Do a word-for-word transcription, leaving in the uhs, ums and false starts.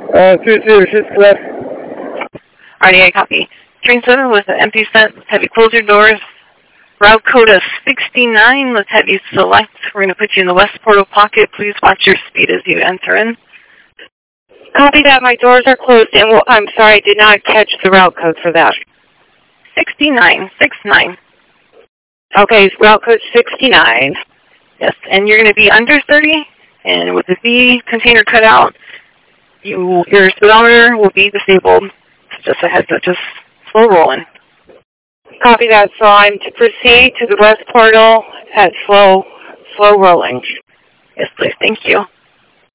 Uh, two two six left. Alrighty, I copy. Train seven with an empty set. Let's have you close your doors. Route code is sixty-nine. Let's have you select. We're going to put you in the west portal pocket. Please watch your speed as you enter in. Copy that. My doors are closed. And well, I'm sorry, I did not catch the route code for that. sixty-nine. sixty-nine. Okay, route code sixty-nine. Yes, and you're going to be under thirty. And with the V container cut out, you, your speedometer will be disabled. Just a heads up, just slow rolling. Copy that. So I'm to proceed to the west portal at slow, slow rolling. Yes, please. Thank you.